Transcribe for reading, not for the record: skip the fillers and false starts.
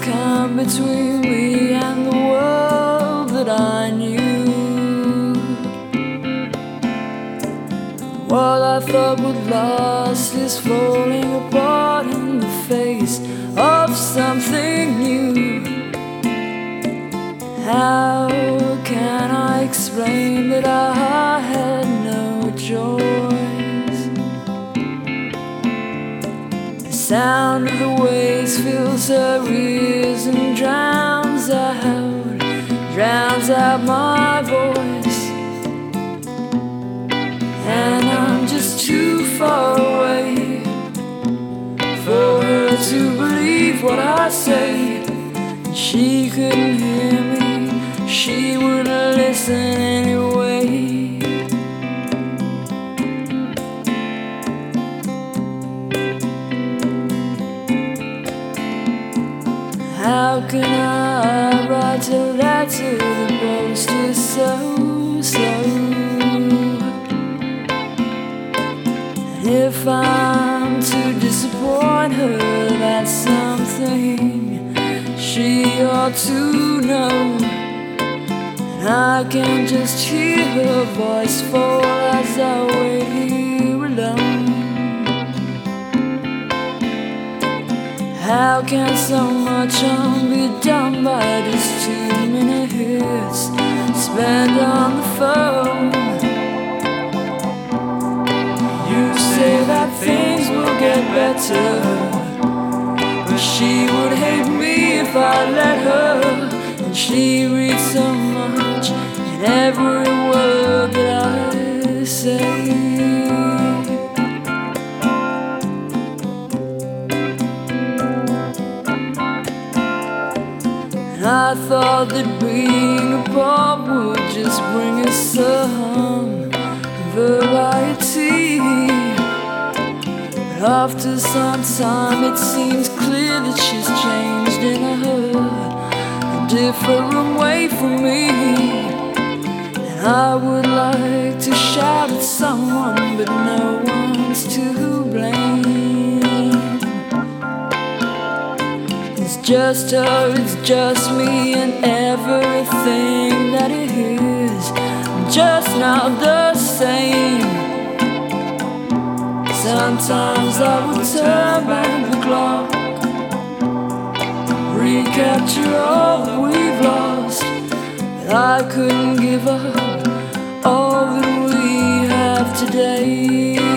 come between me and the world that I knew. What I thought would last is falling apart in the face of something new. How can I explain that I had no choice? The sound of the waves fills her ears and drowns out my voice. And I'm just too far away for her to believe what I say. And she couldn't hear me, she wouldn't listen anyway. How can I write a letter the post is so slow? And if I'm to disappoint her, that's something she ought to know. And I can just hear her voice fall as I wait here alone. How can so much harm be done by just 2 minutes spent on the phone? You say that things will get better, but she would hate me if I let her. And she reads so much in every word that I say. I thought that being apart would just bring us some variety. But after some time it seems clear that she's changed in a different way from me. And I would like to shout at someone, but no one's to blame. It's just her, it's just me, and everything that it is just not the same. Sometimes I would turn back the clock, recapture all that we've lost, but I couldn't give up all that we have today.